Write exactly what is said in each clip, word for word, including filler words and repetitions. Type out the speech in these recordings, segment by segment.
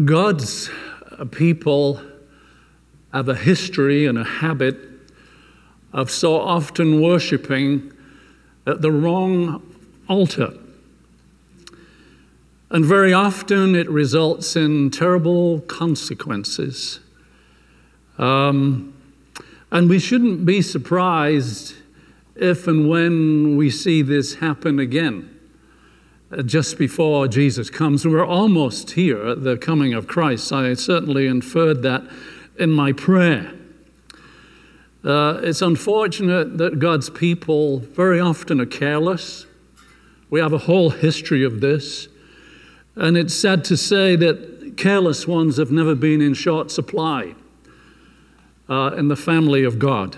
God's people have a history and a habit of so often worshiping at the wrong altar. And very often it results in terrible consequences. Um, and we shouldn't be surprised if and when we see this happen again. Just before Jesus comes. We're almost here at the coming of Christ. I certainly inferred that in my prayer. Uh, it's unfortunate that God's people very often are careless. We have a whole history of this. And it's sad to say that careless ones have never been in short supply uh, in the family of God.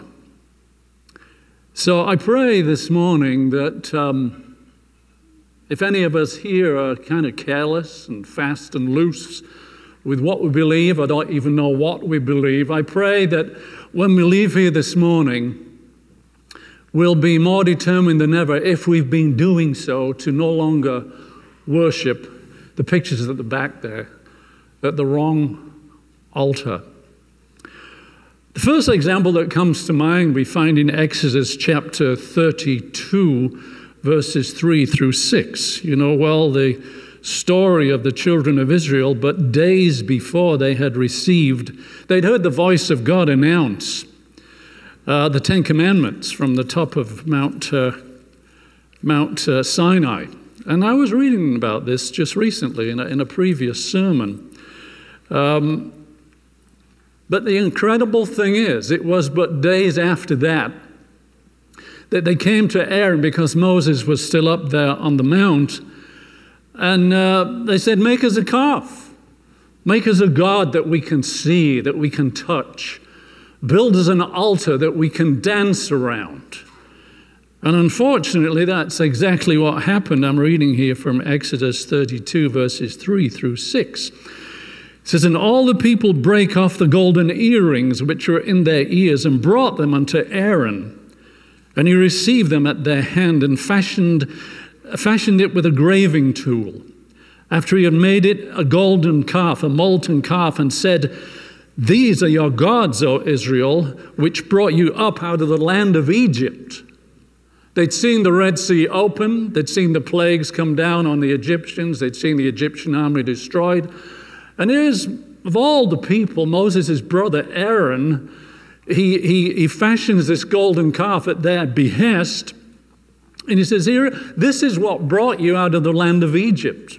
So I pray this morning that um, if any of us here are kind of careless and fast and loose with what we believe, I don't even know what we believe, I pray that when we leave here this morning, we'll be more determined than ever, if we've been doing so, to no longer worship the pictures at the back there at the wrong altar. The first example that comes to mind we find in Exodus chapter thirty-two, verses three through six. You know well the story of the children of Israel, but days before they had received, they'd heard the voice of God announce uh, the Ten Commandments from the top of Mount, uh, Mount uh, Sinai. And I was reading about this just recently in a, in a previous sermon. Um, but the incredible thing is, it was but days after that that they came to Aaron, because Moses was still up there on the mount, and uh, they said, make us a calf. Make us a god that we can see, that we can touch. Build us an altar that we can dance around. And unfortunately, that's exactly what happened. I'm reading here from Exodus thirty-two, verses three through six. It says, and all the people brake off the golden earrings which were in their ears, and brought them unto Aaron. And he received them at their hand, and fashioned, fashioned it with a graving tool. After he had made it a golden calf, a molten calf, and said, these are your gods, O Israel, which brought you up out of the land of Egypt. They'd seen the Red Sea open. They'd seen the plagues come down on the Egyptians. They'd seen the Egyptian army destroyed. And here's, of all the people, Moses' brother Aaron, He, he, he fashions this golden calf at their behest. And he says, here, this is what brought you out of the land of Egypt.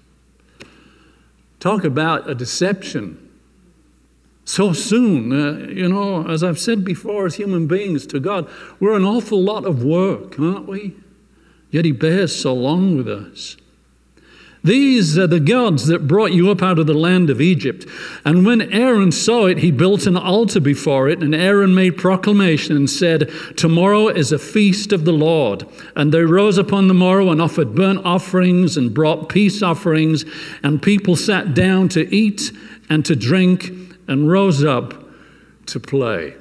Talk about a deception. So soon, uh, you know, as I've said before, as human beings to God, we're an awful lot of work, aren't we? Yet he bears so long with us. These are the gods that brought you up out of the land of Egypt. And when Aaron saw it, he built an altar before it, and Aaron made proclamation and said, tomorrow is a feast of the Lord. And they rose upon the morrow and offered burnt offerings and brought peace offerings, and people sat down to eat and to drink and rose up to play.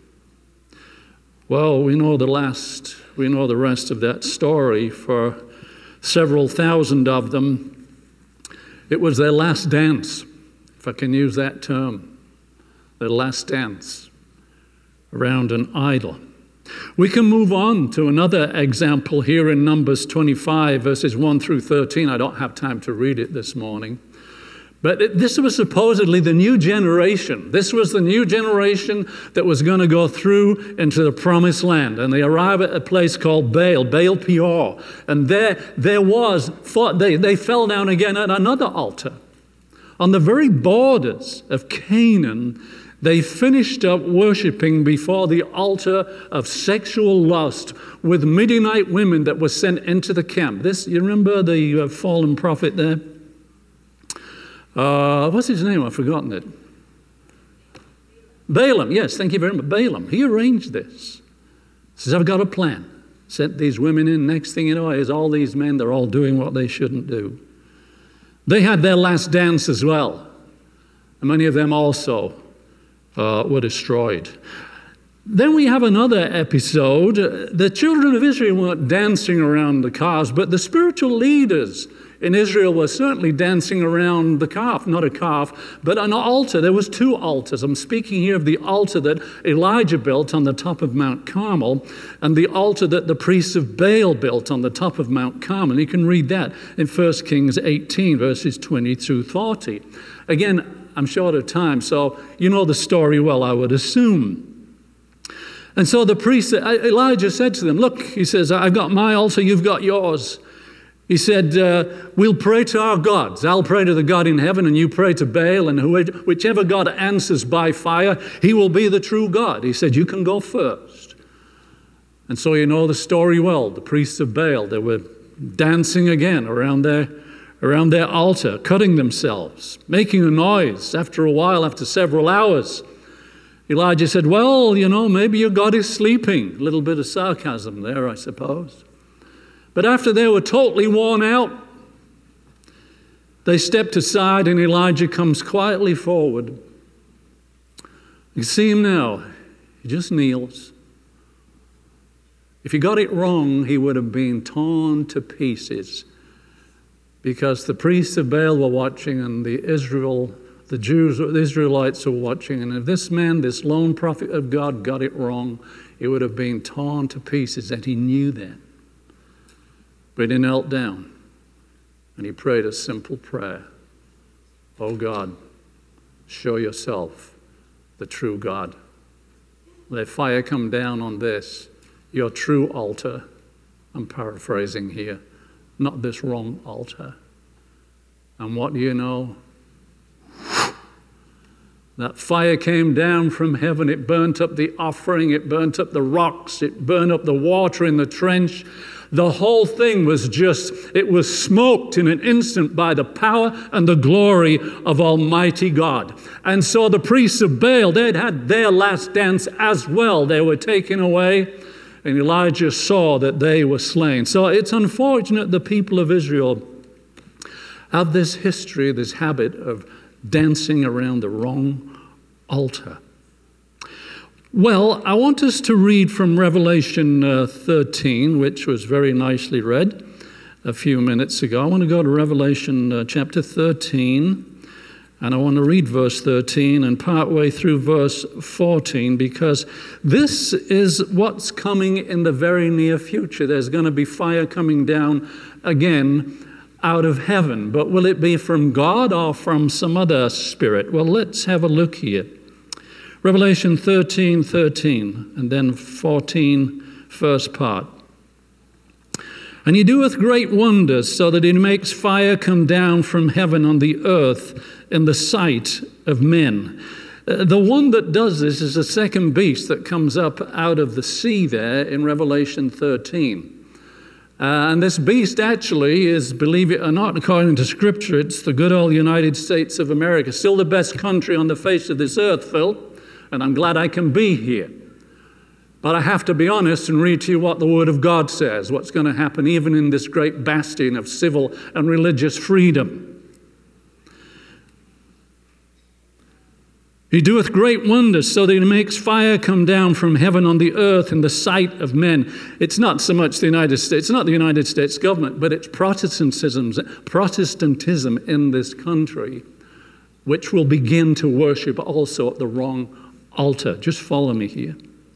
Well, we know the last, we know the rest of that story. For several thousand of them, it was their last dance, if I can use that term, their last dance around an idol. We can move on to another example here in Numbers twenty-five, verses one through thirteen. I don't have time to read it this morning. But it, this was supposedly the new generation. This was the new generation that was going to go through into the promised land. And they arrive at a place called Baal, Baal Peor. And there, there was, they, they fell down again at another altar. On the very borders of Canaan, they finished up worshiping before the altar of sexual lust with Midianite women that were sent into the camp. This, you remember the uh, fallen prophet there? Uh, what's his name? I've forgotten it. Balaam. Yes, thank you very much. Balaam. He arranged this. He says, I've got a plan. Sent these women in. Next thing you know is all these men, they're all doing what they shouldn't do. They had their last dance as well. And many of them also uh, were destroyed. Then we have another episode. The children of Israel weren't dancing around the calves, but the spiritual leaders in Israel were certainly dancing around the calf, not a calf, but an altar. There was two altars. I'm speaking here of the altar that Elijah built on the top of Mount Carmel and the altar that the priests of Baal built on the top of Mount Carmel. You can read that in First Kings eighteen, verses twenty through forty. Again, I'm short of time, so you know the story well, I would assume. And so the priest, Elijah said to them, look, he says, I've got my altar, you've got yours. He said, uh, we'll pray to our gods. I'll pray to the God in heaven and you pray to Baal, and whichever God answers by fire, he will be the true God. He said, you can go first. And so you know the story well. The priests of Baal, they were dancing again around their, around their altar, cutting themselves, making a noise. After a while, after several hours, Elijah said, well, you know, maybe your God is sleeping. A little bit of sarcasm there, I suppose. But after they were totally worn out, they stepped aside and Elijah comes quietly forward. You see him now. He just kneels. If he got it wrong, he would have been torn to pieces because the priests of Baal were watching and the Israel, the Jews, the Israelites were watching. And if this man, this lone prophet of God, got it wrong, it would have been torn to pieces, and he knew that. But he knelt down and he prayed a simple prayer. Oh God, show yourself the true God. Let fire come down on this, your true altar. I'm paraphrasing here, not this wrong altar. And what do you know? That fire came down from heaven. It burnt up the offering. It burnt up the rocks. It burned up the water in the trench. The whole thing was just, it was smoked in an instant by the power and the glory of Almighty God. And so the priests of Baal, they'd had their last dance as well. They were taken away, and Elijah saw that they were slain. So it's unfortunate the people of Israel have this history, this habit of dancing around the wrong altar. Well, I want us to read from Revelation uh, thirteen, which was very nicely read a few minutes ago. I want to go to Revelation uh, chapter thirteen, and I want to read verse thirteen and partway through verse fourteen, because this is what's coming in the very near future. There's going to be fire coming down again out of heaven. But will it be from God or from some other spirit? Well, let's have a look here. Revelation thirteen, thirteen, and then fourteen, first part. And he doeth great wonders, so that he makes fire come down from heaven on the earth in the sight of men. Uh, the one that does this is the second beast that comes up out of the sea there in Revelation thirteen. Uh, and this beast actually is, believe it or not, according to Scripture, it's the good old United States of America. Still the best country on the face of this earth, Phil. And I'm glad I can be here. But I have to be honest and read to you what the Word of God says, what's going to happen even in this great bastion of civil and religious freedom. He doeth great wonders, so that he makes fire come down from heaven on the earth in the sight of men. It's not so much the United States, it's not the United States government, but it's Protestantism, Protestantism in this country, which will begin to worship also at the wrong altar. Just follow me here.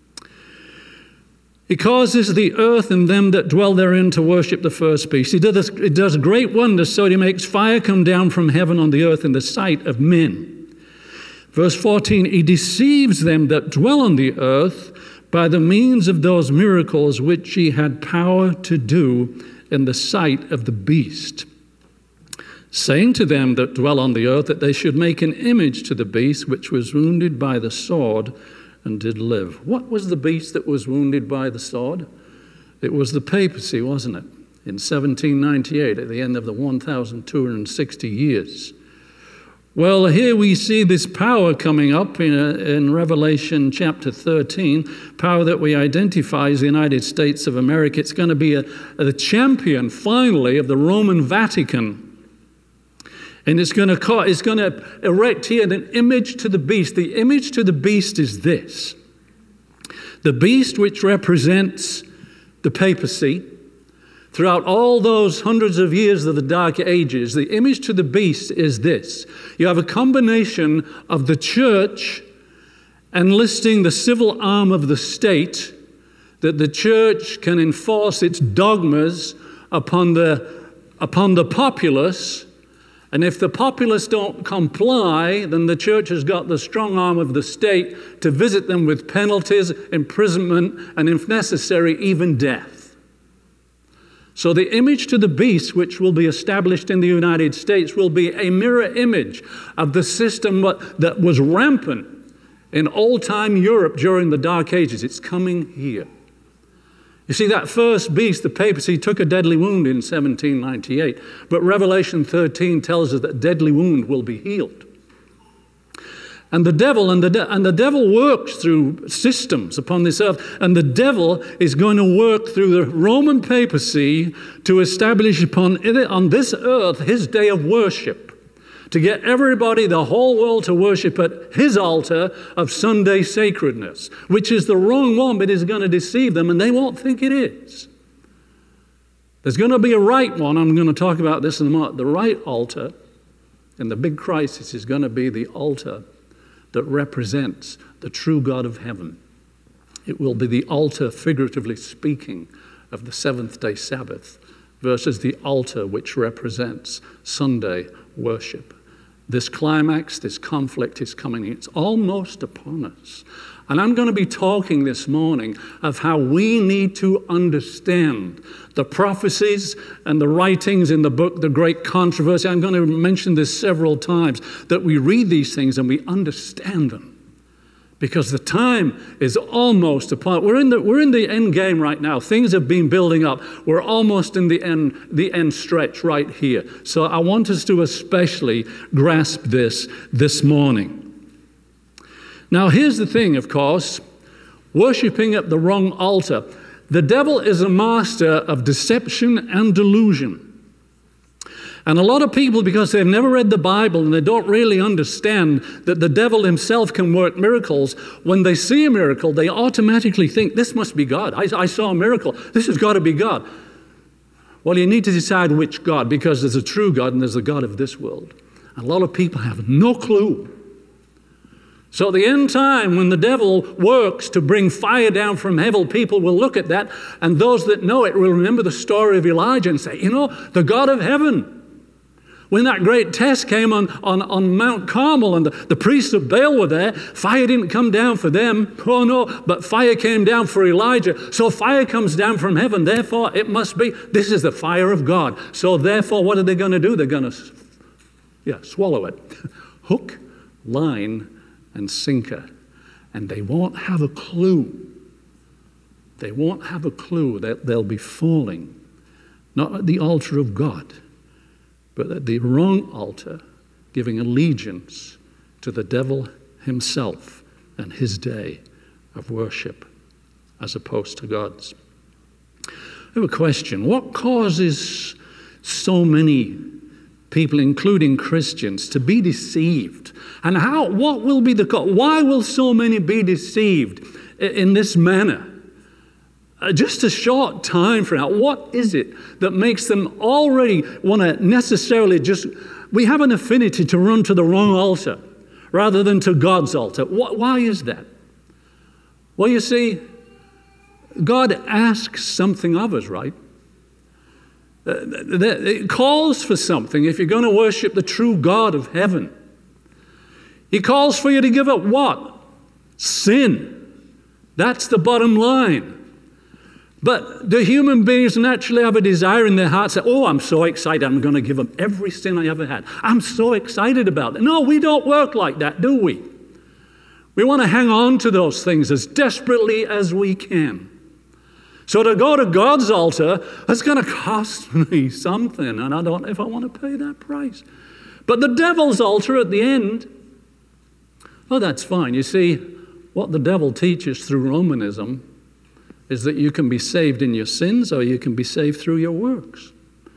He causes the earth and them that dwell therein to worship the first beast. He does, he does great wonders, so that he makes fire come down from heaven on the earth in the sight of men. Verse fourteen, he deceives them that dwell on the earth by the means of those miracles which he had power to do in the sight of the beast, saying to them that dwell on the earth that they should make an image to the beast which was wounded by the sword and did live. What was the beast that was wounded by the sword? It was the papacy, wasn't it? In seventeen ninety-eight, at the end of the one thousand two hundred sixty years. Well, here we see this power coming up in, uh, in Revelation chapter thirteen, power that we identify as the United States of America. It's going to be a, a, the champion, finally, of the Roman Vatican. And it's going to it's going to erect here an image to the beast. The image to the beast is this. The beast, which represents the papacy, Throughout all those hundreds of years of the Dark Ages, the image to the beast is this. You have a combination of the church enlisting the civil arm of the state, that the church can enforce its dogmas upon the, upon the populace, and if the populace don't comply, then the church has got the strong arm of the state to visit them with penalties, imprisonment, and if necessary, even death. So the image to the beast, which will be established in the United States, will be a mirror image of the system that was rampant in old-time Europe during the Dark Ages. It's coming here. You see, that first beast, the papacy, took a deadly wound in seventeen ninety-eight, but Revelation thirteen tells us that deadly wound will be healed. And the devil and the de- and the devil works through systems upon this earth, and the devil is going to work through the Roman papacy to establish upon on this earth his day of worship, to get everybody, the whole world, to worship at his altar of Sunday sacredness, which is the wrong one, but is going to deceive them, and they won't think it is. There's going to be a right one. I'm going to talk about this in a moment. The right altar, and the big crisis is going to be the altar that represents the true God of heaven. It will be the altar, figuratively speaking, of the seventh-day Sabbath versus the altar which represents Sunday worship. This climax, this conflict is coming. It's almost upon us. And I'm going to be talking this morning of how we need to understand the prophecies and the writings in the book, The Great Controversy. I'm going to mention this several times, that we read these things and we understand them. Because the time is almost upon. We're in the we're in the end game right now. Things have been building up. We're almost in the end the end stretch right here. So I want us to especially grasp this this morning. Now here's the thing, of course, worshiping at the wrong altar. The devil is a master of deception and delusion. And a lot of people, because they've never read the Bible and they don't really understand that the devil himself can work miracles, when they see a miracle, they automatically think, this must be God. I, I saw a miracle. This has got to be God. Well, you need to decide which God, because there's a true God and there's a God of this world. And a lot of people have no clue. So at the end time, when the devil works to bring fire down from heaven, people will look at that, and those that know it will remember the story of Elijah and say, you know, the God of heaven. When that great test came on, on, on Mount Carmel and the, the priests of Baal were there, fire didn't come down for them. Oh no, but fire came down for Elijah. So fire comes down from heaven. Therefore, it must be, this is the fire of God. So therefore, what are they going to do? They're going to, yeah, swallow it. Hook, line, and sinker. And they won't have a clue. They won't have a clue that they'll be falling, not at the altar of God, but at the wrong altar, giving allegiance to the devil himself and his day of worship as opposed to God's. I have a question. What causes so many people, including Christians, to be deceived? And how? What will be the cause? Why will so many be deceived in this manner? Uh, just a short time from now, what is it that makes them already want to necessarily just, we have an affinity to run to the wrong altar rather than to God's altar. Wh- why is that? Well, you see, God asks something of us, right? Uh, it calls for something if you're going to worship the true God of heaven. He calls for you to give up what? Sin. That's the bottom line. But do human beings naturally have a desire in their hearts that, oh, I'm so excited, I'm going to give up every sin I ever had. I'm so excited about it. No, we don't work like that, do we? We want to hang on to those things as desperately as we can. So to go to God's altar, that's going to cost me something, and I don't know if I want to pay that price. But the devil's altar at the end, oh, that's fine. You see, what the devil teaches through Romanism is that you can be saved in your sins or you can be saved through your works.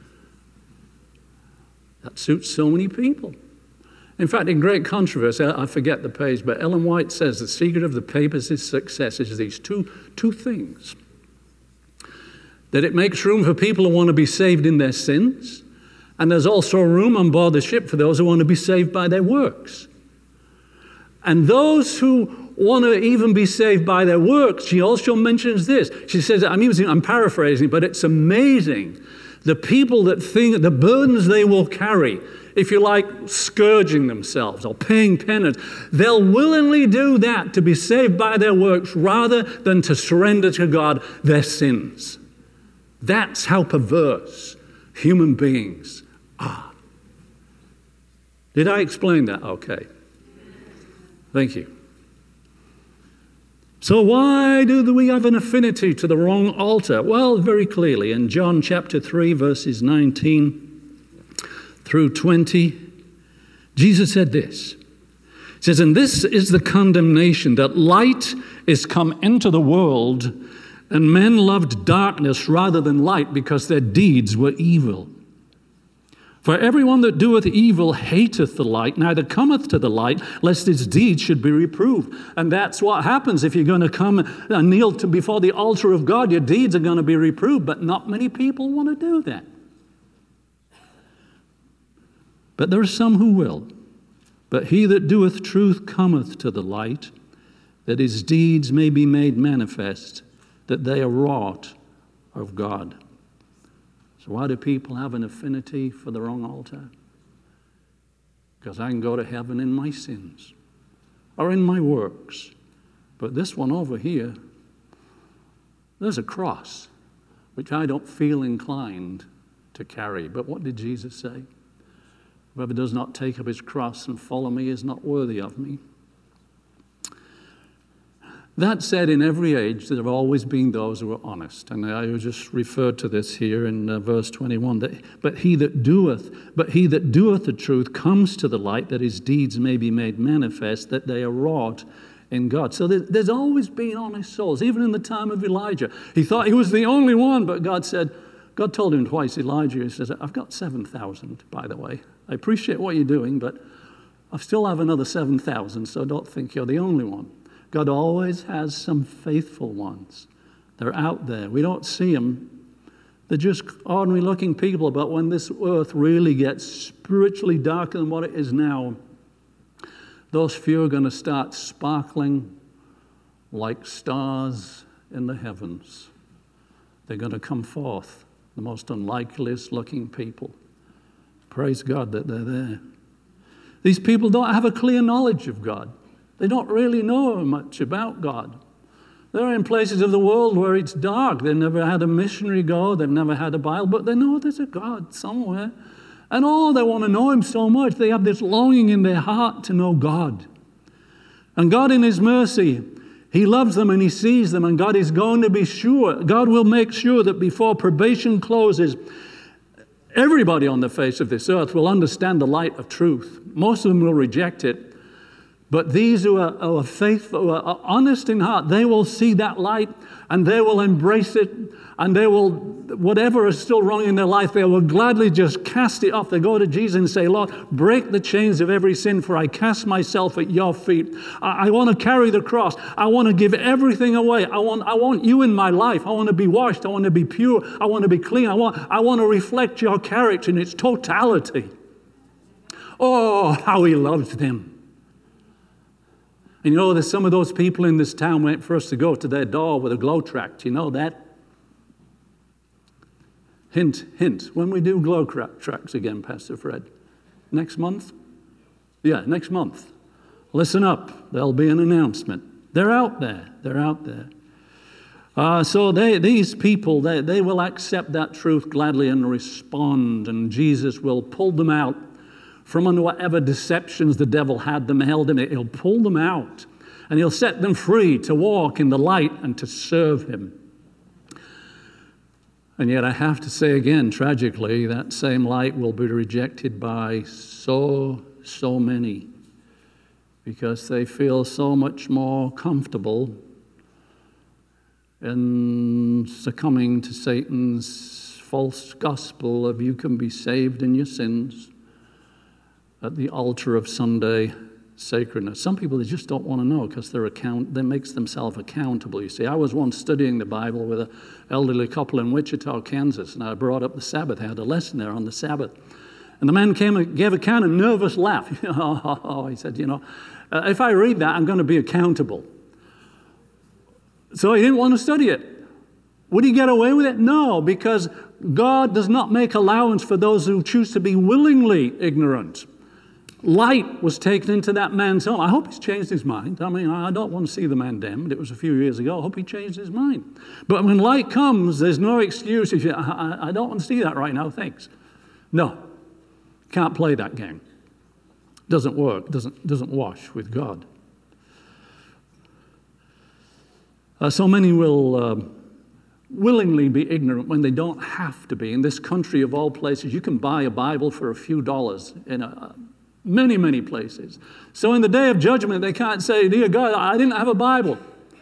That suits so many people. In fact, in Great Controversy, I forget the page, but Ellen White says the secret of the papacy's success is these two, two things. that it makes room for people who want to be saved in their sins, and there's also room on board the ship for those who want to be saved by their works. And those who want to even be saved by their works, she also mentions this. She says, I'm using, I'm paraphrasing, but it's amazing. The people that think the burdens they will carry, if you like, scourging themselves or paying penance, they'll willingly do that to be saved by their works rather than to surrender to God their sins. That's how perverse human beings are. Did I explain that? Okay. Thank you. So why do we have an affinity to the wrong altar? Well, very clearly in John chapter three, verses nineteen through twenty, Jesus said this. He says, and this is the condemnation, that light is come into the world, and men loved darkness rather than light, because their deeds were evil. For everyone that doeth evil hateth the light, neither cometh to the light, lest his deeds should be reproved. And that's what happens if you're going to come and kneel to before the altar of God. Your deeds are going to be reproved, but not many people want to do that. But there are some who will. But he that doeth truth cometh to the light, that his deeds may be made manifest, that they are wrought of God. So why do people have an affinity for the wrong altar? Because I can go to heaven in my sins or in my works. But this one over here, there's a cross, which I don't feel inclined to carry. But what did Jesus say? Whoever does not take up his cross and follow me is not worthy of me. That said, in every age, there have always been those who are honest. And I just referred to this here in uh, verse twenty-one. That, but he that doeth, but he that doeth the truth comes to the light, that his deeds may be made manifest, that they are wrought in God. So there, there's always been honest souls, even in the time of Elijah. He thought he was the only one, but God said, God told him twice, Elijah, he says, I've got seven thousand, by the way. I appreciate what you're doing, but I still have another seven thousand, so don't think you're the only one. God always has some faithful ones. They're out there. We don't see them. They're just ordinary looking people, but when this earth really gets spiritually darker than what it is now, those few are going to start sparkling like stars in the heavens. They're going to come forth, the most unlikeliest looking people. Praise God that they're there. These people don't have a clear knowledge of God. They don't really know much about God. They're in places of the world where it's dark. They've never had a missionary go. They've never had a Bible, but they know there's a God somewhere. And oh, they want to know him so much. They have this longing in their heart to know God. And God in his mercy, he loves them and he sees them, and God is going to be sure. God will make sure that before probation closes, everybody on the face of this earth will understand the light of truth. Most of them will reject it. But these who are, who are faithful, who are honest in heart, they will see that light and they will embrace it, and they will, whatever is still wrong in their life, they will gladly just cast it off. They go to Jesus and say, Lord, break the chains of every sin, for I cast myself at your feet. I, I want to carry the cross. I want to give everything away. I want, I want you in my life. I want to be washed. I want to be pure. I want to be clean. I want, I want to reflect your character in its totality. Oh, how he loves them. And you know, there's some of those people in this town wait for us to go to their door with a glow tract. You know that? Hint, hint. When we do glow tracts again, Pastor Fred? Next month? Yeah, next month. Listen up. There'll be an announcement. They're out there. They're out there. Uh, so they, these people, they, they will accept that truth gladly and respond, and Jesus will pull them out from under whatever deceptions the devil had them held in it. He'll pull them out, and he'll set them free to walk in the light and to serve him. And yet I have to say again, tragically, that same light will be rejected by so, so many, because they feel so much more comfortable in succumbing to Satan's false gospel of you can be saved in your sins at the altar of Sunday sacredness. Some people, they just don't want to know because they're account, they makes themselves accountable, you see. I was once studying the Bible with an elderly couple in Wichita, Kansas, and I brought up the Sabbath. I had a lesson there on the Sabbath. And the man came and gave a kind of nervous laugh. He said, you know, uh, if I read that, I'm going to be accountable. So he didn't want to study it. Would he get away with it? No, because God does not make allowance for those who choose to be willingly ignorant. Light was taken into that man's home. I hope he's changed his mind. I mean, I don't want to see the man damned. It was a few years ago. I hope he changed his mind. But when light comes, there's no excuse. If you, I, I don't want to see that right now, thanks. No, can't play that game. Doesn't work, doesn't, doesn't wash with God. Uh, so many will uh, willingly be ignorant when they don't have to be. In this country of all places, you can buy a Bible for a few dollars in a, many, many places. So in the day of judgment, they can't say, dear God, I didn't have a Bible.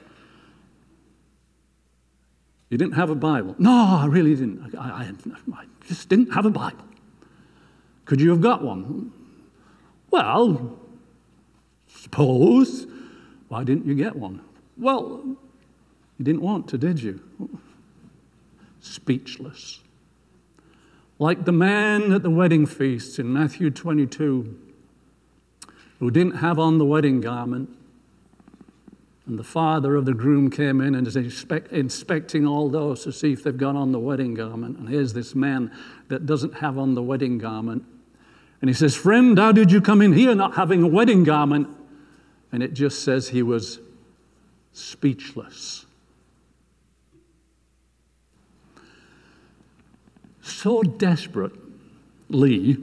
You didn't have a Bible? No, I really didn't. I, I, I just didn't have a Bible. Could you have got one? Well, suppose. Why didn't you get one? Well, you didn't want to, did you? Speechless. Like the man at the wedding feast in Matthew twenty-two, who didn't have on the wedding garment, and the father of the groom came in and is inspect, inspecting all those to see if they've got on the wedding garment. And here's this man that doesn't have on the wedding garment. And he says, friend, how did you come in here not having a wedding garment? And it just says he was speechless. So desperately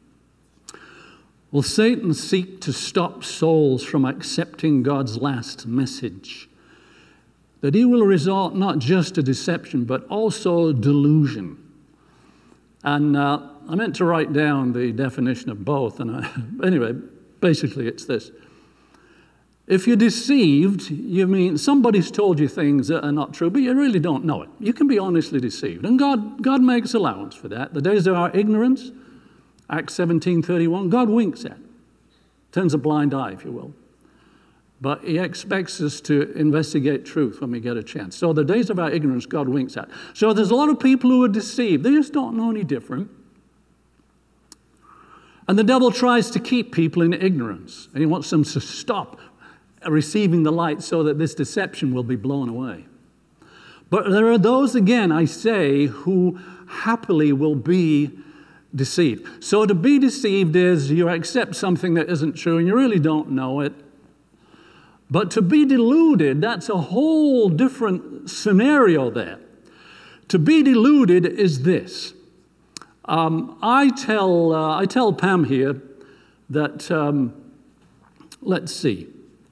will Satan seek to stop souls from accepting God's last message, that he will resort not just to deception, but also delusion. And uh, I meant to write down the definition of both. And I, anyway, basically it's this. If you're deceived, you mean somebody's told you things that are not true, but you really don't know it. You can be honestly deceived. And God, God makes allowance for that. The days of our ignorance, Acts seventeen thirty-one, God winks at. Turns a blind eye, if you will. But he expects us to investigate truth when we get a chance. So the days of our ignorance, God winks at. So there's a lot of people who are deceived. They just don't know any different. And the devil tries to keep people in ignorance. And he wants them to stop receiving the light so that this deception will be blown away. But there are those, again, I say, who happily will be deceived. So to be deceived is you accept something that isn't true and you really don't know it. But to be deluded, that's a whole different scenario there. To be deluded is this. Um, I tell uh, I tell Pam here that, um, let's see,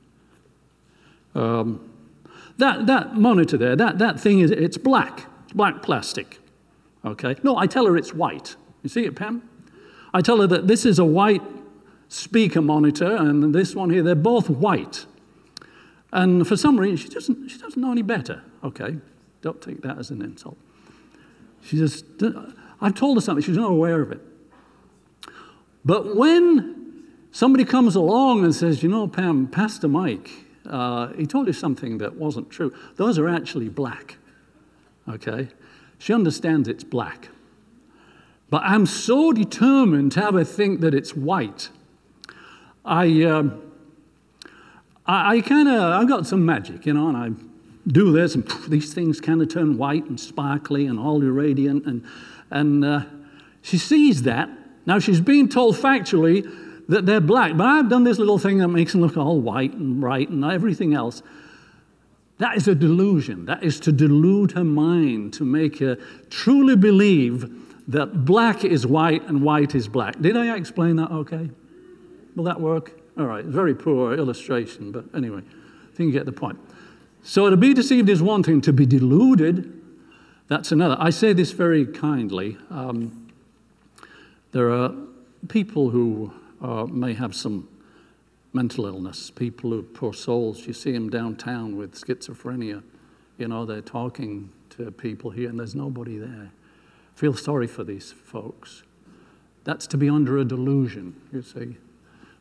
um, that that monitor there, that, that thing, is it's black, it's black plastic, okay? No, I tell her it's white. You see it, Pam? I tell her that this is a white speaker monitor and this one here, they're both white. And for some reason, she doesn't, she doesn't know any better. Okay, don't take that as an insult. She just, I've told her something, she's not aware of it. But when somebody comes along and says, you know, Pam, Pastor Mike, uh, he told you something that wasn't true. Those are actually black, okay? She understands it's black. But I'm so determined to have her think that it's white. I... Um, I, I kind of, I've got some magic, you know, and I do this, and poof, these things kind of turn white and sparkly and all radiant, and and uh, she sees that. Now, she's being told factually that they're black, but I've done this little thing that makes them look all white and bright and everything else. That is a delusion. That is to delude her mind, to make her truly believe that black is white and white is black. Did I explain that okay? Will that work? All right, very poor illustration, but anyway, I think you get the point. So to be deceived is one thing. To be deluded, that's another. I say this very kindly. Um, there are people who uh, may have some mental illness, people who are poor souls. You see them downtown with schizophrenia. You know, they're talking to people here and there's nobody there. Feel sorry for these folks. That's to be under a delusion, you see.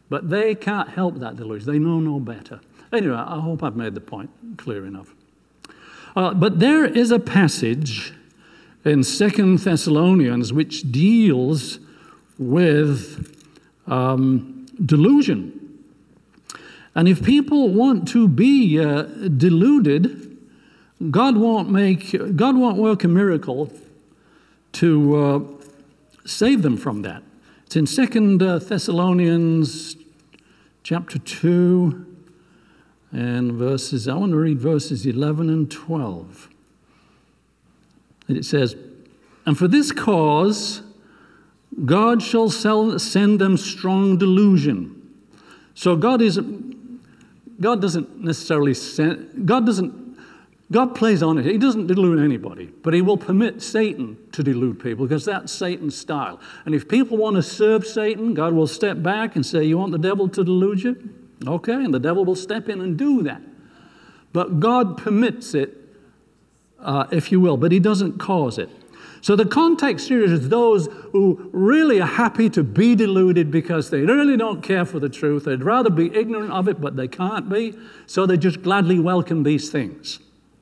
But they can't help that delusion. They know no better. Anyway, I hope I've made the point clear enough. Uh, but there is a passage in Second Thessalonians which deals with um, delusion. And if people want to be uh, deluded, God won't make, God won't work a miracle to uh, save them from that. It's in Second Thessalonians chapter two and verses, I want to read verses eleven and twelve. And it says, "And for this cause God shall send them strong delusion." So God is, God doesn't necessarily send, God doesn't, God plays on it. He doesn't delude anybody, but he will permit Satan to delude people because that's Satan's style. And if people want to serve Satan, God will step back and say, "You want the devil to delude you?" Okay, and the devil will step in and do that. But God permits it, uh, if you will, but he doesn't cause it. So the context here is those who really are happy to be deluded because they really don't care for the truth. They'd rather be ignorant of it, but they can't be. So they just gladly welcome these things.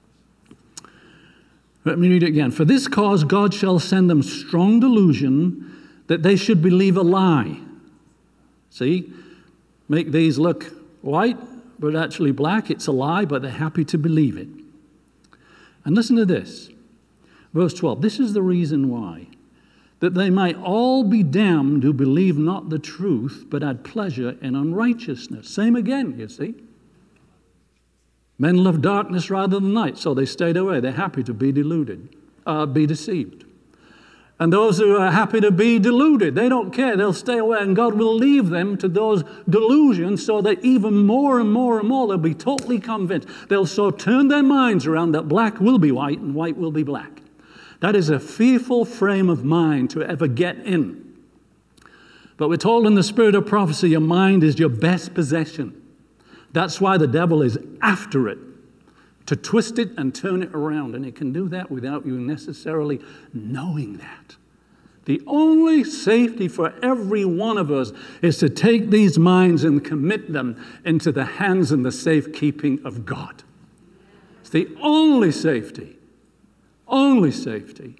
Let me read it again. "For this cause God shall send them strong delusion that they should believe a lie." See? Make these look white, but actually black. It's a lie, but they're happy to believe it. And listen to this. Verse twelve. "This is the reason why. That they might all be damned who believe not the truth, but had pleasure in unrighteousness." Same again, you see. Men love darkness rather than light, so they stayed away. They're happy to be deluded, uh, be deceived. And those who are happy to be deluded, they don't care. They'll stay away, and God will leave them to those delusions so that even more and more and more they'll be totally convinced. They'll so turn their minds around that black will be white and white will be black. That is a fearful frame of mind to ever get in. But we're told in the spirit of prophecy, your mind is your best possession. That's why the devil is after it, to twist it and turn it around. And he can do that without you necessarily knowing that. The only safety for every one of us is to take these minds and commit them into the hands and the safekeeping of God. It's the only safety. Only safety.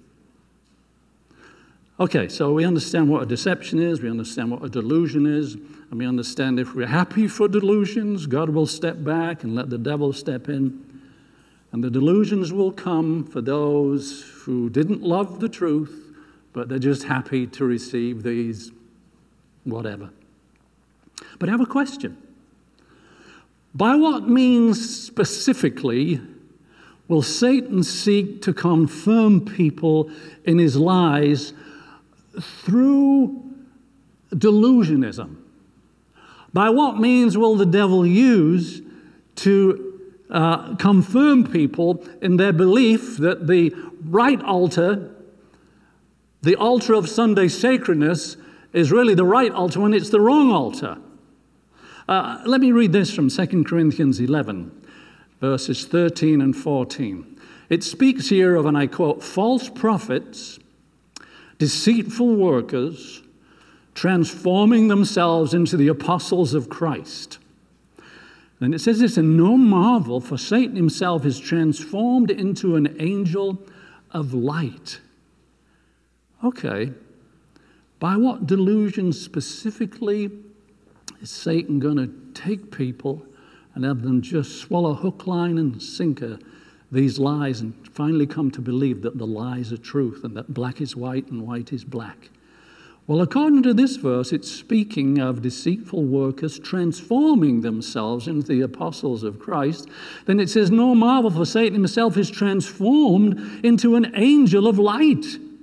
Okay, so we understand what a deception is, we understand what a delusion is, and we understand if we're happy for delusions, God will step back and let the devil step in. And the delusions will come for those who didn't love the truth, but they're just happy to receive these whatever. But I have a question. By what means specifically will Satan seek to confirm people in his lies through delusionism? By what means will the devil use to uh, confirm people in their belief that the right altar, the altar of Sunday sacredness, is really the right altar when it's the wrong altar? Uh, let me read this from Second Corinthians eleven, verses thirteen and fourteen. It speaks here of, and I quote, false prophets, deceitful workers, transforming themselves into the apostles of Christ. And it says this, and no marvel, for Satan himself is transformed into an angel of light. Okay, by what delusion specifically is Satan going to take people and have them just swallow hook, line, and sinker these lies and finally come to believe that the lies are truth and that black is white and white is black? Well, according to this verse, it's speaking of deceitful workers transforming themselves into the apostles of Christ. Then it says, no marvel, for Satan himself is transformed into an angel of light.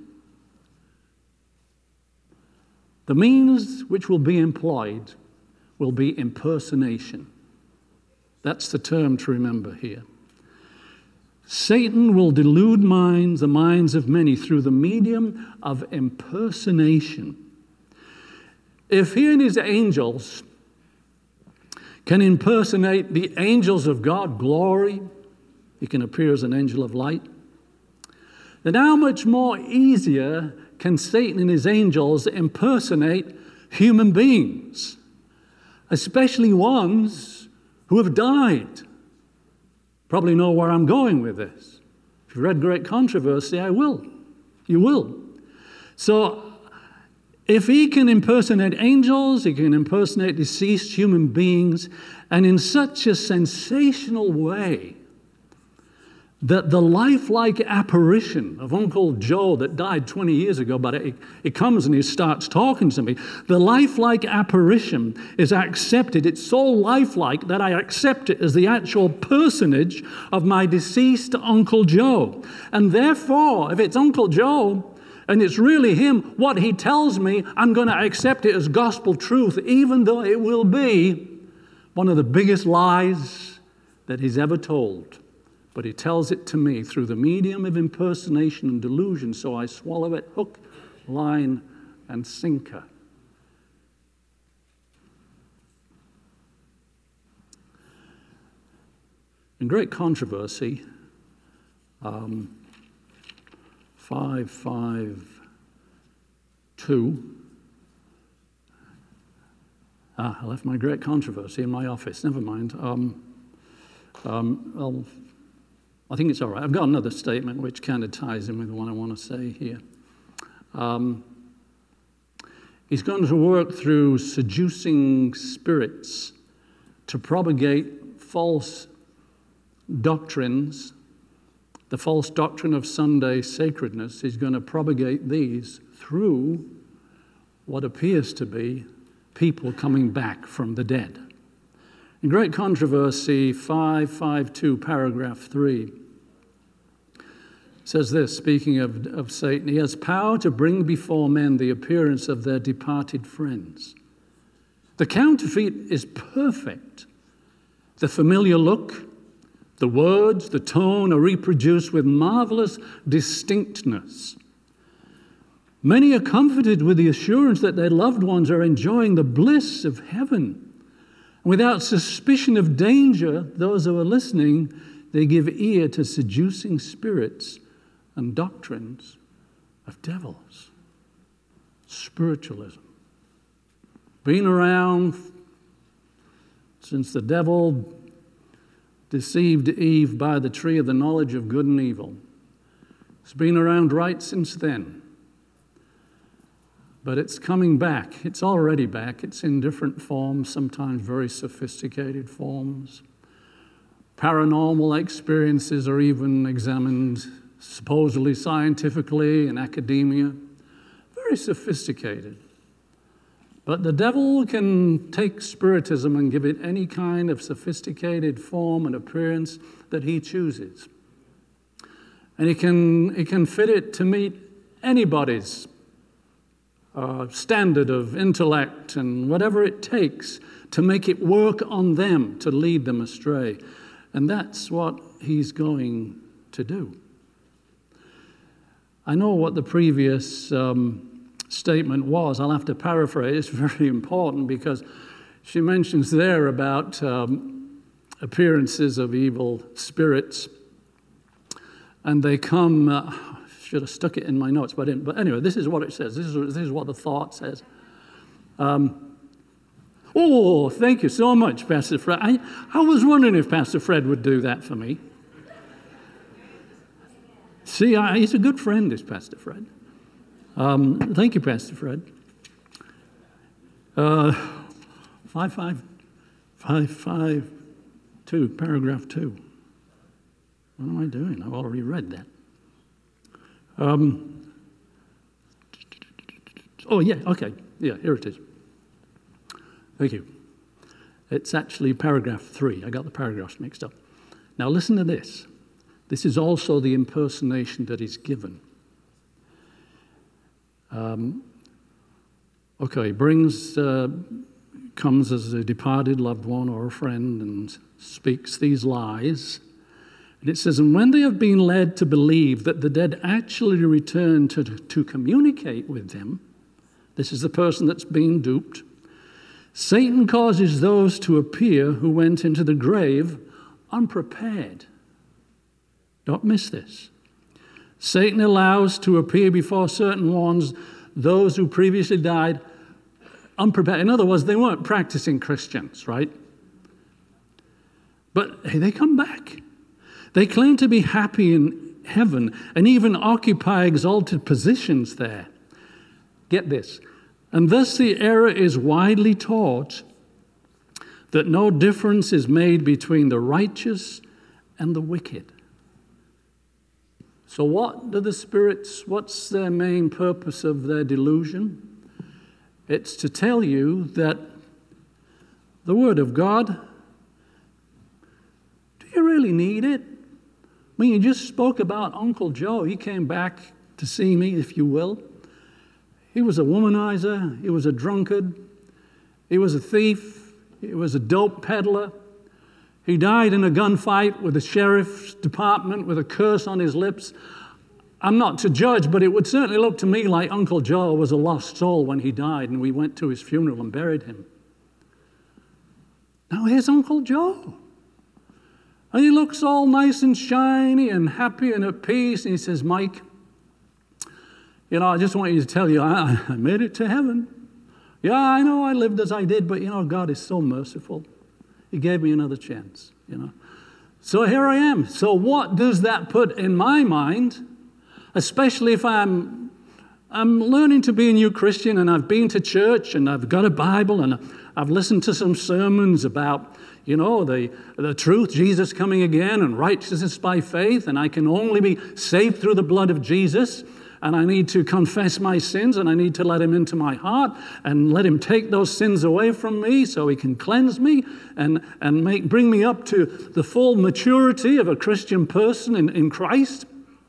The means which will be employed will be impersonation. That's the term to remember here. Satan will delude minds, the minds of many, through the medium of impersonation. If he and his angels can impersonate the angels of God, glory, he can appear as an angel of light, then how much more easier can Satan and his angels impersonate human beings? especially ones who have died. Probably know where I'm going with this. If you've read Great Controversy, I will. You will. So if he can impersonate angels, he can impersonate deceased human beings, and in such a sensational way that the lifelike apparition of Uncle Joe that died twenty years ago, but it, it comes and he starts talking to me. The lifelike apparition is accepted. It's so lifelike that I accept it as the actual personage of my deceased Uncle Joe. And therefore, if it's Uncle Joe and it's really him, what he tells me, I'm going to accept it as gospel truth, even though it will be one of the biggest lies that he's ever told. But he tells it to me through the medium of impersonation and delusion, so I swallow it hook, line, and sinker. In Great Controversy, um, five five two, ah, I left my Great Controversy in my office, never mind. Um, um, I'll I think it's all right. I've got another statement which kind of ties in with the one I want to say here. Um, he's going to work through seducing spirits to propagate false doctrines. The false doctrine of Sunday sacredness, he's going to propagate these through what appears to be people coming back from the dead. In Great Controversy five fifty-two, paragraph three, says this, speaking of, of Satan, he has power to bring before men the appearance of their departed friends. The counterfeit is perfect. The familiar look, the words, the tone are reproduced with marvelous distinctness. Many are comforted with the assurance that their loved ones are enjoying the bliss of heaven. Without suspicion of danger, those who are listening, they give ear to seducing spirits and doctrines of devils. Spiritualism. Been around since the devil deceived Eve by the tree of the knowledge of good and evil. It's been around right since then. But it's coming back. It's already back. It's in different forms, sometimes very sophisticated forms. Paranormal experiences are even examined supposedly scientifically in academia. Very sophisticated. But the devil can take spiritism and give it any kind of sophisticated form and appearance that he chooses. And he can, he can fit it to meet anybody's uh, standard of intellect and whatever it takes to make it work on them, to lead them astray. And that's what he's going to do. I know what the previous um, statement was. I'll have to paraphrase. It's very important because she mentions there about um, appearances of evil spirits, and they come. Uh, should have stuck it in my notes, but I didn't. But anyway, this is what it says. This is this is what the thought says. Um, oh, thank you so much, Pastor Fred. I, I was wondering if Pastor Fred would do that for me. See, I, he's a good friend, is Pastor Fred. Um, thank you, Pastor Fred. Uh, five, five, five, five, two, paragraph two. What am I doing? I've already read that. Um, oh, yeah, okay. Yeah, here it is. Thank you. It's actually paragraph three. I got the paragraphs mixed up. Now listen to this. This is also the impersonation that is given. Um, okay, brings, uh, comes as a departed loved one or a friend and speaks these lies. And it says, and when they have been led to believe that the dead actually return to, to communicate with them, this is the person that's been duped, Satan causes those to appear who went into the grave unprepared. Don't miss this. Satan allows to appear before certain ones those who previously died unprepared. In other words, they weren't practicing Christians, right? But hey, they come back. They claim to be happy in heaven and even occupy exalted positions there. Get this. And thus the error is widely taught that no difference is made between the righteous and the wicked. So what do the spirits, what's their main purpose of their delusion? It's to tell you that the Word of God, do you really need it? I mean, you just spoke about Uncle Joe. He came back to see me, if you will. He was a womanizer. He was a drunkard. He was a thief. He was a dope peddler. He died in a gunfight with the sheriff's department with a curse on his lips. I'm not to judge, but it would certainly look to me like Uncle Joe was a lost soul when he died, and we went to his funeral and buried him. Now here's Uncle Joe. And he looks all nice and shiny and happy and at peace, and he says, Mike, you know, I just want you to tell you, I, I made it to heaven. Yeah, I know I lived as I did, but, you know, God is so merciful. He gave me another chance, you know. So here I am. So what does that put in my mind, especially if I'm, I'm learning to be a new Christian and I've been to church and I've got a Bible and I've listened to some sermons about, you know, the, the truth, Jesus coming again and righteousness by faith, and I can only be saved through the blood of Jesus. And I need to confess my sins, and I need to let him into my heart and let him take those sins away from me so he can cleanse me and, and make, bring me up to the full maturity of a Christian person in, in Christ.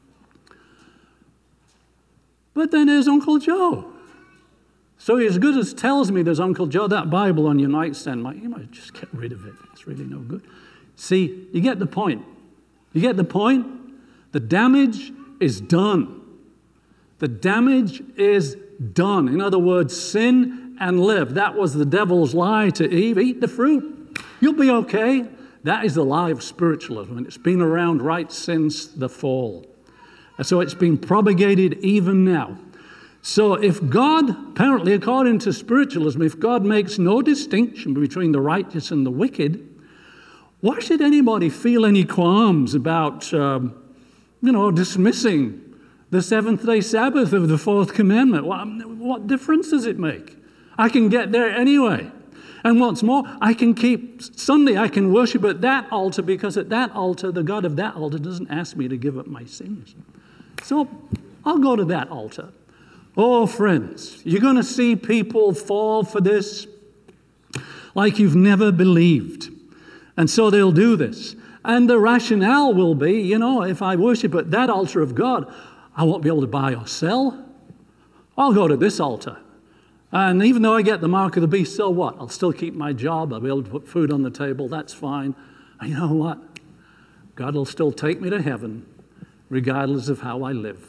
But then there's Uncle Joe. So as good as tells me there's Uncle Joe, that Bible on your nightstand, Mike, you might just get rid of it. It's really no good. See, you get the point. You get the point? The damage is done. The damage is done. In other words, sin and live. That was the devil's lie to Eve. Eat the fruit. You'll be okay. That is the lie of spiritualism, and it's been around right since the fall. And so it's been propagated even now. So if God, apparently according to spiritualism, if God makes no distinction between the righteous and the wicked, why should anybody feel any qualms about, um, you know, dismissing the seventh-day Sabbath of the fourth commandment? What, what difference does it make? I can get there anyway. And what's more, I can keep Sunday, I can worship at that altar, because at that altar, the God of that altar doesn't ask me to give up my sins. So I'll go to that altar. Oh, friends, you're going to see people fall for this like you've never believed. And so they'll do this. And the rationale will be, you know, if I worship at that altar of God, I won't be able to buy or sell. I'll go to this altar. And even though I get the mark of the beast, so what? I'll still keep my job. I'll be able to put food on the table. That's fine. And you know what? God will still take me to heaven regardless of how I live.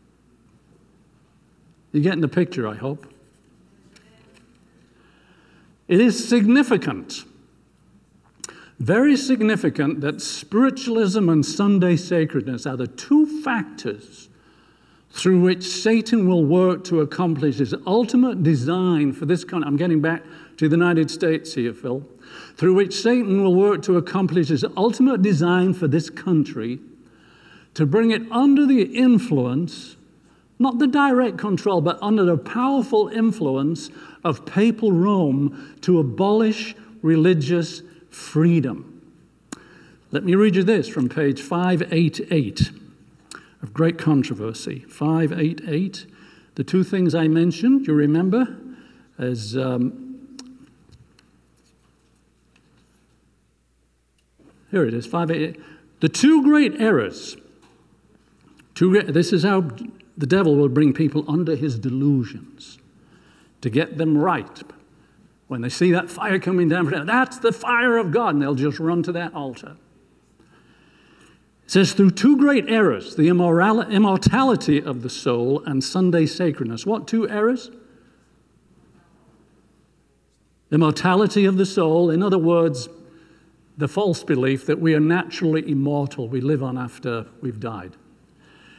You're getting the picture, I hope. It is significant, very significant, that spiritualism and Sunday sacredness are the two factors through which Satan will work to accomplish his ultimate design for this country. I'm getting back to the United States here, Phil. Through which Satan will work to accomplish his ultimate design for this country, to bring it under the influence, not the direct control, but under the powerful influence of papal Rome, to abolish religious freedom. Let me read you this from page five eighty-eight. Of great controversy, five eighty-eight. The two things I mentioned, you remember, as um, here it is, five eighty-eight. The two great errors. Two great, this is how the devil will bring people under his delusions to get them right. When they see that fire coming down, that's the fire of God, and they'll just run to that altar. It says, through two great errors, the immoral- immortality of the soul and Sunday sacredness. What two errors? Immortality of the soul, in other words, the false belief that we are naturally immortal, we live on after we've died.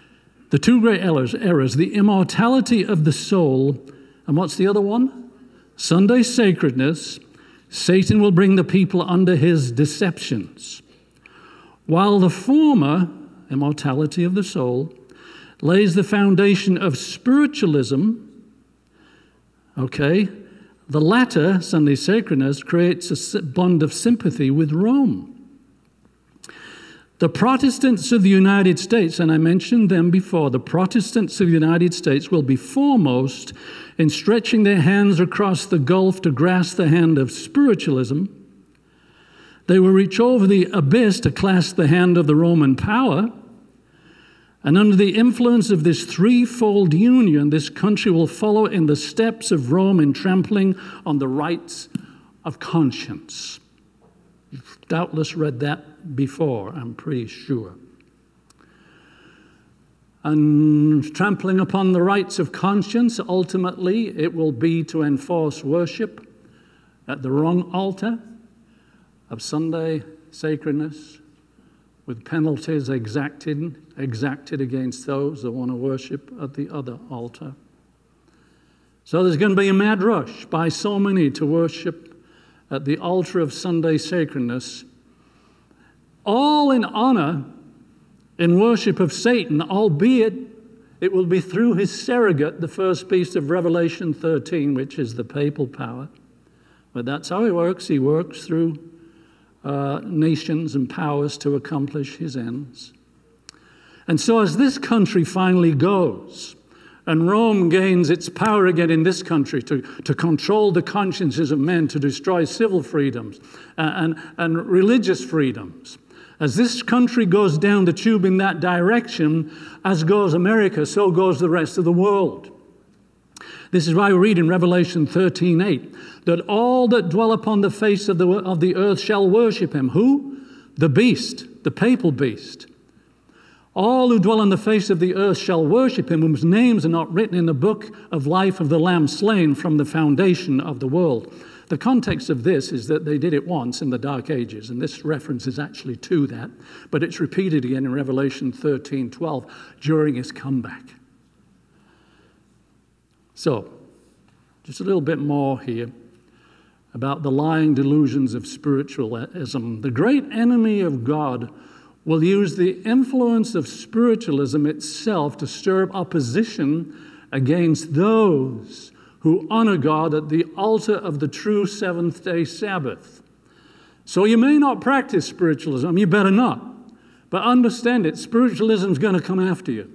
The two great errors, errors, the immortality of the soul, and what's the other one? Sunday sacredness, Satan will bring the people under his deceptions, while the former, immortality of the soul, lays the foundation of spiritualism. Okay, the latter, Sunday sacredness, creates a bond of sympathy with Rome. The Protestants of the United States, and I mentioned them before, the Protestants of the United States will be foremost in stretching their hands across the gulf to grasp the hand of spiritualism. They will reach over the abyss to clasp the hand of the Roman power. And under the influence of this threefold union, this country will follow in the steps of Rome in trampling on the rights of conscience. You've doubtless read that before, I'm pretty sure. And trampling upon the rights of conscience, ultimately, it will be to enforce worship at the wrong altar of Sunday sacredness, with penalties exacted, exacted against those that want to worship at the other altar. So there's going to be a mad rush by so many to worship at the altar of Sunday sacredness, all in honor, in worship of Satan, albeit it will be through his surrogate, the first beast of Revelation thirteen, which is the papal power. But that's how he works. He works through uh, nations and powers to accomplish his ends. And so as this country finally goes, and Rome gains its power again in this country to, to control the consciences of men, to destroy civil freedoms and, and, and religious freedoms, as this country goes down the tube in that direction, as goes America, so goes the rest of the world. This is why we read in Revelation thirteen eight, that all that dwell upon the face of the, of the earth shall worship him. Who? The beast, the papal beast. All who dwell on the face of the earth shall worship him, whose names are not written in the book of life of the Lamb slain from the foundation of the world. The context of this is that they did it once in the Dark Ages, and this reference is actually to that, but it's repeated again in Revelation thirteen twelve during his comeback. So, just a little bit more here about the lying delusions of spiritualism. The great enemy of God will use the influence of spiritualism itself to stir up opposition against those who honor God at the altar of the true seventh-day Sabbath. So you may not practice spiritualism, you better not, but understand it, spiritualism is going to come after you.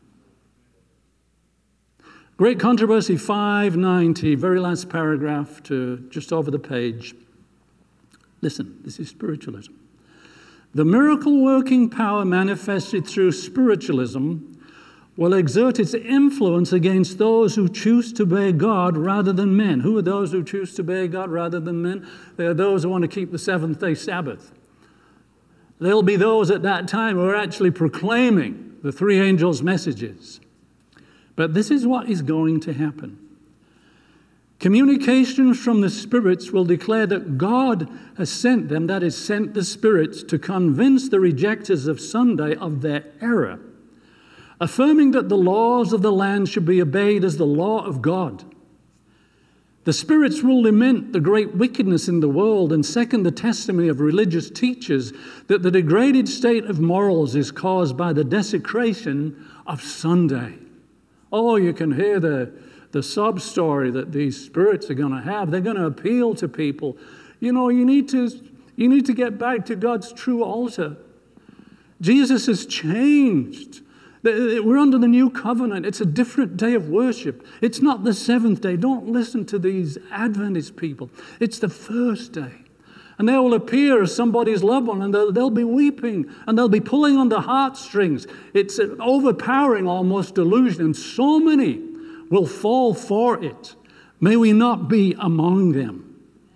Great Controversy five ninety, very last paragraph to just over the page. Listen, this is spiritualism. The miracle-working power manifested through spiritualism will exert its influence against those who choose to obey God rather than men. Who are those who choose to obey God rather than men? They are those who want to keep the seventh-day Sabbath. There'll be those at that time who are actually proclaiming the three angels' messages. But this is what is going to happen. Communications from the spirits will declare that God has sent them, that is, sent the spirits to convince the rejectors of Sunday of their error, affirming that the laws of the land should be obeyed as the law of God. The spirits will lament the great wickedness in the world and second the testimony of religious teachers that the degraded state of morals is caused by the desecration of Sunday. Oh, you can hear the, the sob story that these spirits are going to have. They're going to appeal to people. You know, you need to, you need to get back to God's true altar. Jesus has changed. We're under the new covenant. It's a different day of worship. It's not the seventh day. Don't listen to these Adventist people. It's the first day. And they will appear as somebody's loved one, and they'll, they'll be weeping, and they'll be pulling on the heartstrings. It's an overpowering almost delusion, and so many will fall for it. May we not be among them.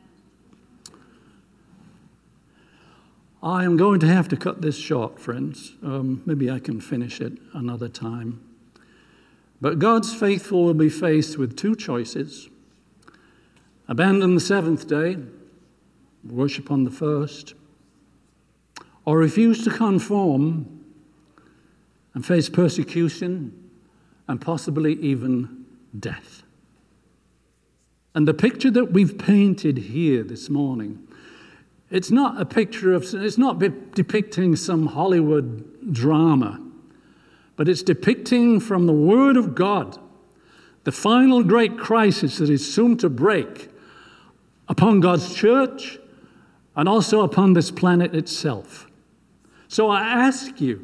I am going to have to cut this short, friends. Um, maybe I can finish it another time. But God's faithful will be faced with two choices. Abandon the seventh day, worship on the first, or refuse to conform and face persecution and possibly even death. And the picture that we've painted here this morning, it's not a picture of, it's not depicting some Hollywood drama, but it's depicting from the Word of God the final great crisis that is soon to break upon God's church and also upon this planet itself. So I ask you,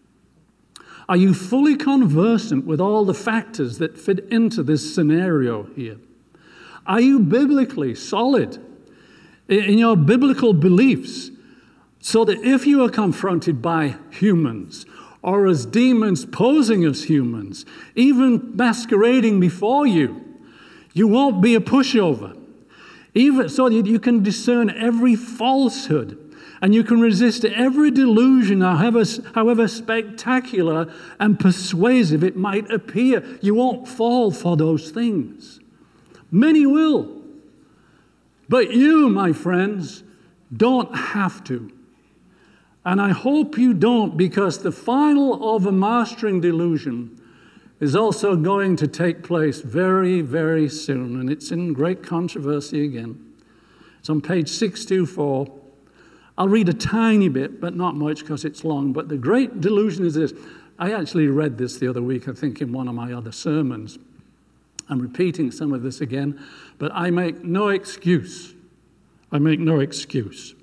are you fully conversant with all the factors that fit into this scenario here? Are you biblically solid in your biblical beliefs so that if you are confronted by humans or as demons posing as humans, even masquerading before you, you won't be a pushover? Even so that you can discern every falsehood and you can resist every delusion, however, however spectacular and persuasive it might appear. You won't fall for those things. Many will. But you, my friends, don't have to. And I hope you don't, because the final overmastering delusion is also going to take place very, very soon. And it's in great controversy again. It's on page six twenty-four. I'll read a tiny bit, but not much because it's long. But the great delusion is this. I actually read this the other week, I think, in one of my other sermons. I'm repeating some of this again, but I make no excuse. I make no excuse.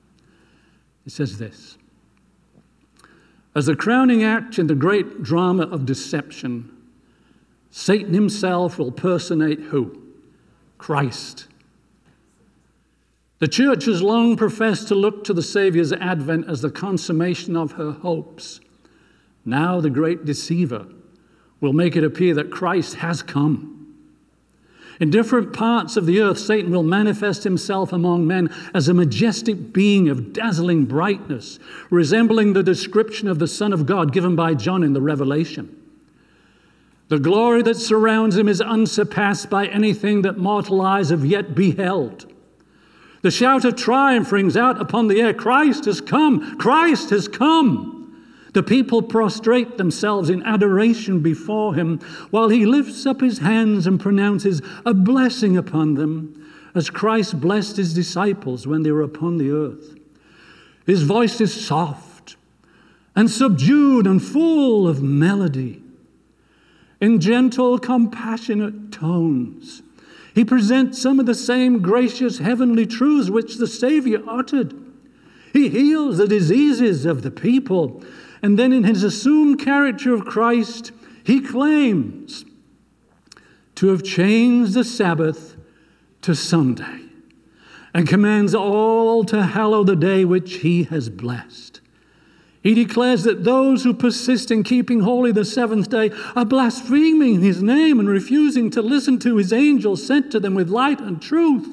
It says this. As the crowning act in the great drama of deception, Satan himself will personate who? Christ. The church has long professed to look to the Savior's advent as the consummation of her hopes. Now the great deceiver will make it appear that Christ has come. In different parts of the earth, Satan will manifest himself among men as a majestic being of dazzling brightness, resembling the description of the Son of God given by John in the Revelation. The glory that surrounds him is unsurpassed by anything that mortal eyes have yet beheld. The shout of triumph rings out upon the air. Christ has come! Christ has come! The people prostrate themselves in adoration before him while he lifts up his hands and pronounces a blessing upon them, as Christ blessed his disciples when they were upon the earth. His voice is soft and subdued and full of melody. In gentle, compassionate tones, he presents some of the same gracious heavenly truths which the Savior uttered. He heals the diseases of the people. And then in his assumed character of Christ, he claims to have changed the Sabbath to Sunday and commands all to hallow the day which he has blessed. He declares that those who persist in keeping holy the seventh day are blaspheming his name and refusing to listen to his angels sent to them with light and truth.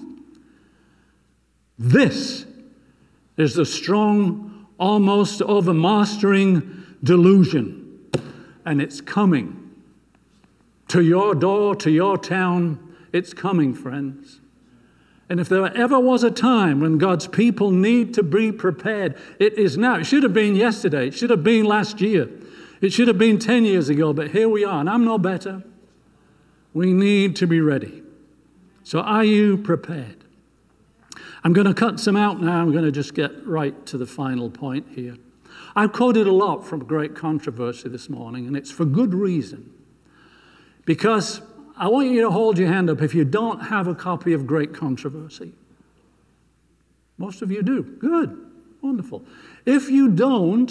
This is the strong, almost overmastering delusion. And it's coming to your door, to your town. It's coming, friends. And if there ever was a time when God's people need to be prepared, it is now. It should have been yesterday. It should have been last year. It should have been ten years ago. But here we are, and I'm no better. We need to be ready. So are you prepared? I'm going to cut some out now. I'm going to just get right to the final point here. I've quoted a lot from Great Controversy this morning, and it's for good reason. Because I want you to hold your hand up if you don't have a copy of Great Controversy. Most of you do. Good. Wonderful. If you don't,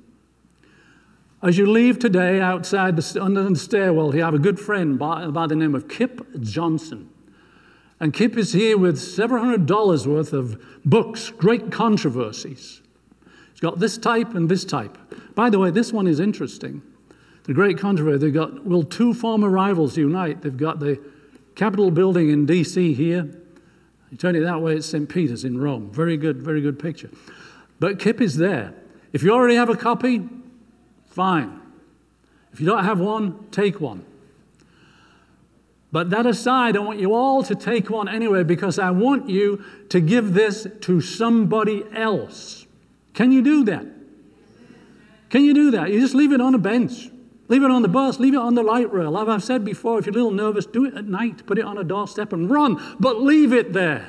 as you leave today outside the, under the stairwell, you have a good friend by, by the name of Kip Johnson. And Kip is here with several hundred dollars worth of books, Great Controversies. He's got this type and this type. By the way, this one is interesting. The Great Controversy, they've got, will two former rivals unite? They've got the Capitol building in D C here. You turn it that way, it's Saint Peter's in Rome. Very good, very good picture. But Kip is there. If you already have a copy, fine. If you don't have one, take one. But that aside, I want you all to take one anyway, because I want you to give this to somebody else. Can you do that? Can you do that? You just leave it on a bench. Leave it on the bus. Leave it on the light rail. Like I've said before, if you're a little nervous, do it at night. Put it on a doorstep and run, but leave it there.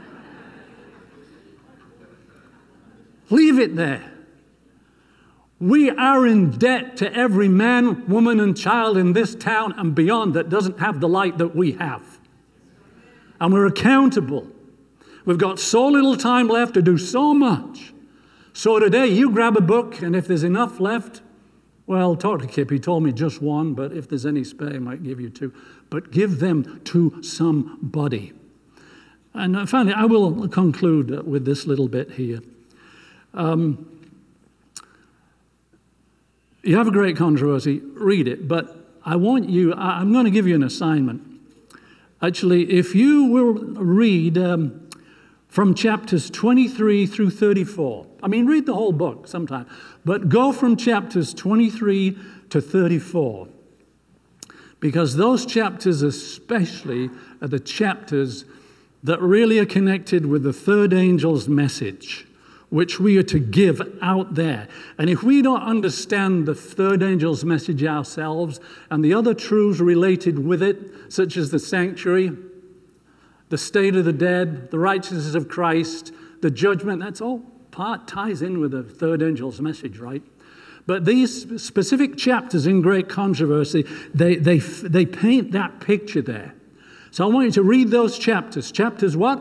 Leave it there. We are in debt to every man, woman, and child in this town and beyond that doesn't have the light that we have. And we're accountable. We've got so little time left to do so much. So today, you grab a book, and if there's enough left, well, talk to Kip. He told me just one, but if there's any spare, he might give you two. But give them to somebody. And finally, I will conclude with this little bit here. Um, you have a great controversy, read it, but I want you, I'm going to give you an assignment. Actually, if you will read um, from chapters twenty-three through thirty-four, I mean, read the whole book sometime, but go from chapters twenty-three to thirty-four, because those chapters especially are the chapters that really are connected with the third angel's message, which we are to give out there. And if we don't understand the third angel's message ourselves and the other truths related with it, such as the sanctuary, the state of the dead, the righteousness of Christ, the judgment, that's all part ties in with the third angel's message, right? But these specific chapters in Great Controversy, they, they, they paint that picture there. So I want you to read those chapters. Chapters what?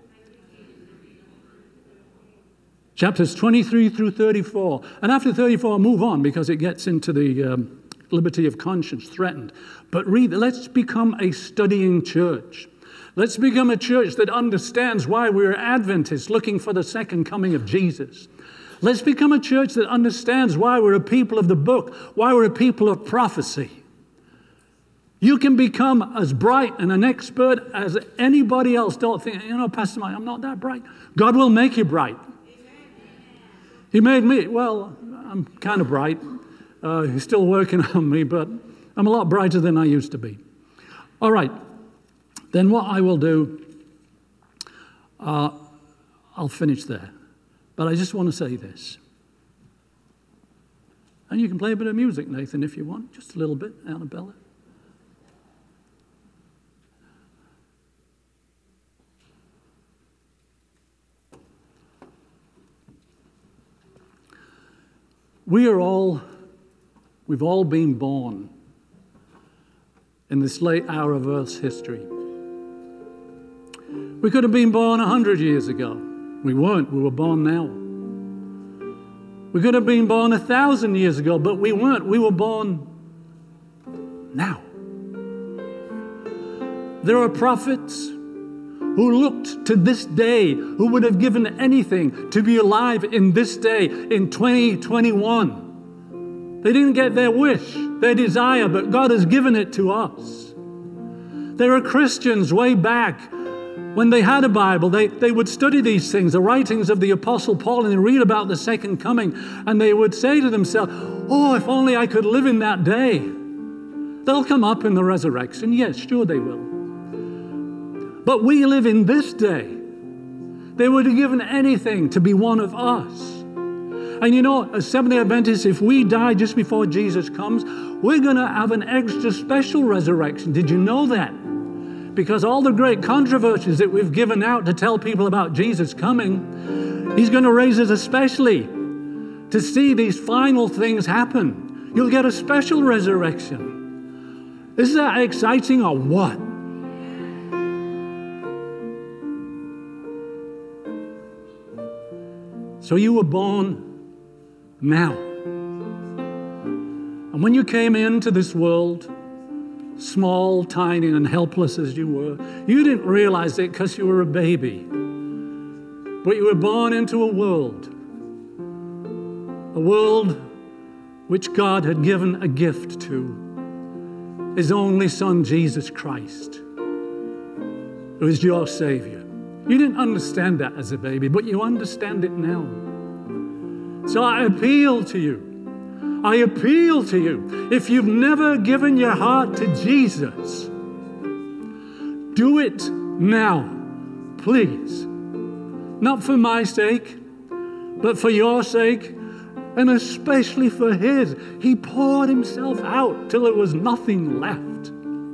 Chapters twenty-three through thirty-four. And after thirty-four, move on because it gets into the um, liberty of conscience threatened. But read, let's become a studying church. Let's become a church that understands why we're Adventists looking for the second coming of Jesus. Let's become a church that understands why we're a people of the book, why we're a people of prophecy. You can become as bright and an expert as anybody else. Don't think, you know, Pastor Mike, I'm not that bright. God will make you bright. He made me, well, I'm kind of bright. Uh, he's still working on me, but I'm a lot brighter than I used to be. All right. Then what I will do, uh, I'll finish there. But I just want to say this. And you can play a bit of music, Nathan, if you want. Just a little bit, Annabella. We are all, we've all been born in this late hour of Earth's history. We could have been born a hundred years ago. We weren't, we were born now. We could have been born a thousand years ago, but we weren't, we were born now. There are prophets who looked to this day, who would have given anything to be alive in this day, in twenty twenty-one. They didn't get their wish, their desire, but God has given it to us. There are Christians way back, when they had a Bible, they, they would study these things, the writings of the Apostle Paul, and they read about the second coming, and they would say to themselves, oh, if only I could live in that day. They'll come up in the resurrection. Yes, sure they will. But we live in this day. They would have given anything to be one of us. And you know, as Seventh-day Adventists, if we die just before Jesus comes, we're going to have an extra special resurrection. Did you know that? Because all the great controversies that we've given out to tell people about Jesus coming, He's going to raise us especially to see these final things happen. You'll get a special resurrection. Is that exciting or what? So you were born now. And when you came into this world, small, tiny, and helpless as you were, you didn't realize it because you were a baby. But you were born into a world, a world which God had given a gift to, His only Son, Jesus Christ, who is your Savior. You didn't understand that as a baby, but you understand it now. So I appeal to you. I appeal to you. If you've never given your heart to Jesus, do it now, please. Not for my sake, but for your sake. and especially for his. He poured himself out till there was nothing left.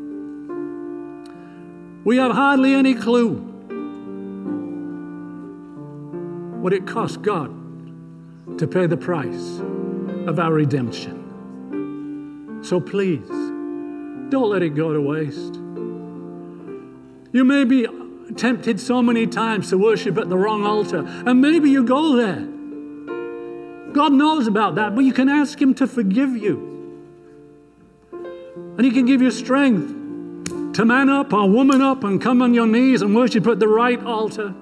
We have hardly any clue what it cost God to pay the price of our redemption. So please, don't let it go to waste. You may be tempted so many times to worship at the wrong altar, and maybe you go there. God knows about that, but you can ask him to forgive you. And he can give you strength to man up or woman up and come on your knees and worship at the right altar.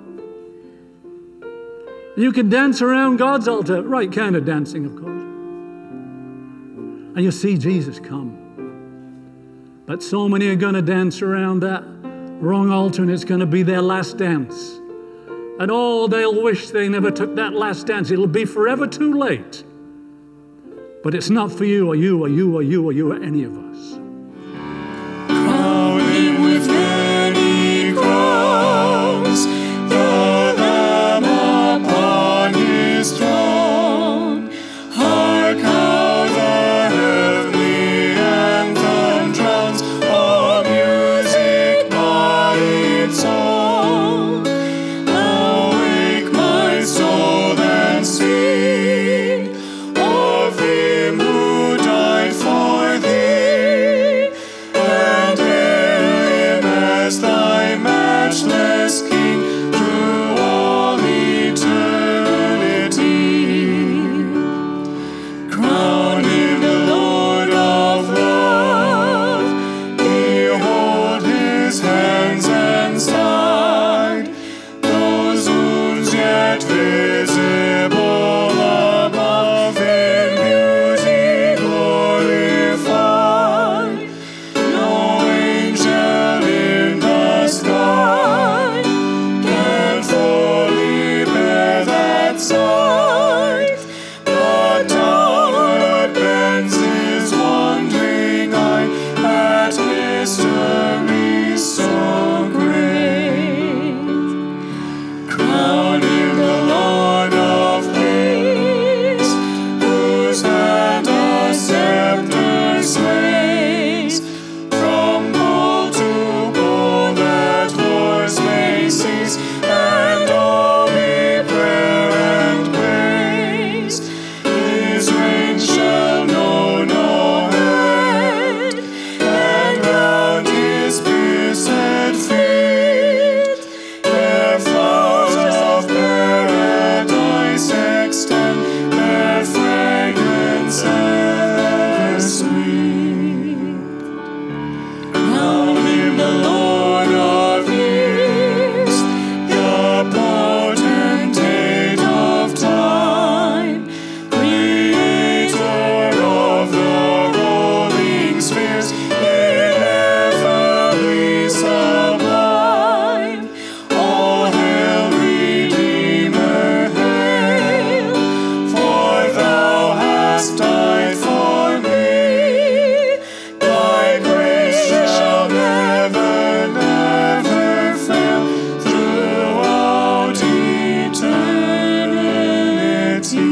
You can dance around God's altar, right kind of dancing, of course. And you see Jesus come. But so many are going to dance around that wrong altar, and it's going to be their last dance. And oh, they'll wish they never took that last dance. It'll be forever too late. But it's not for you or you or you or you or you or any of us. Crown him with many crowns, the Lamb upon his throne. Hark how the heavenly anthem drowns all music by its own. Awake my soul and sing of him who died for thee, and hail him as thy matchless King through all eternity. Crown him the Lord of love, behold his hands and side, those wounds yet visible above in beauty glorified. No angel in the sky can fully bear that sight, but downward bends his wondering eye at mystery so great. Crown him the Lord of peace, whose hand a scepter sways. From pole to pole that wars may cease, and all be prayer and praise. His reign shall know no end, and round his pierced feet their flowers of paradise extend, their fragrance ever sweet. Crown him the Lord of years, the potentate of time, creator of the rolling spheres, ineffably sublime. All hail, Redeemer, hail, for thou hast died for me. Thy grace shall never, never fail throughout eternity.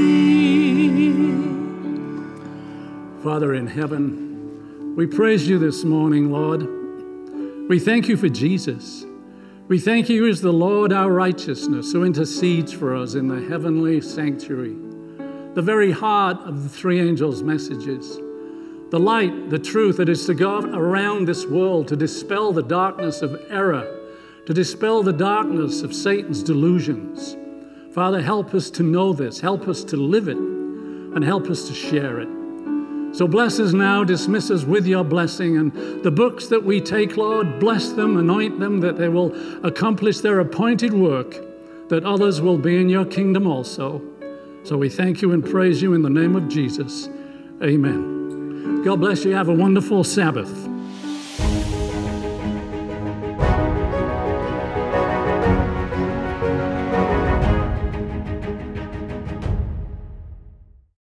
Father in heaven, we praise you this morning, Lord. We thank you for Jesus. We thank you as the Lord our righteousness, who intercedes for us in the heavenly sanctuary, the very heart of the three angels' messages, the light, the truth that is to go around this world to dispel the darkness of error, to dispel the darkness of Satan's delusions. Father, help us to know this, help us to live it, and help us to share it. So bless us now, dismiss us with your blessing, and the books that we take, Lord, bless them, anoint them, that they will accomplish their appointed work, that others will be in your kingdom also. So we thank you and praise you in the name of Jesus. Amen. God bless you. Have a wonderful Sabbath.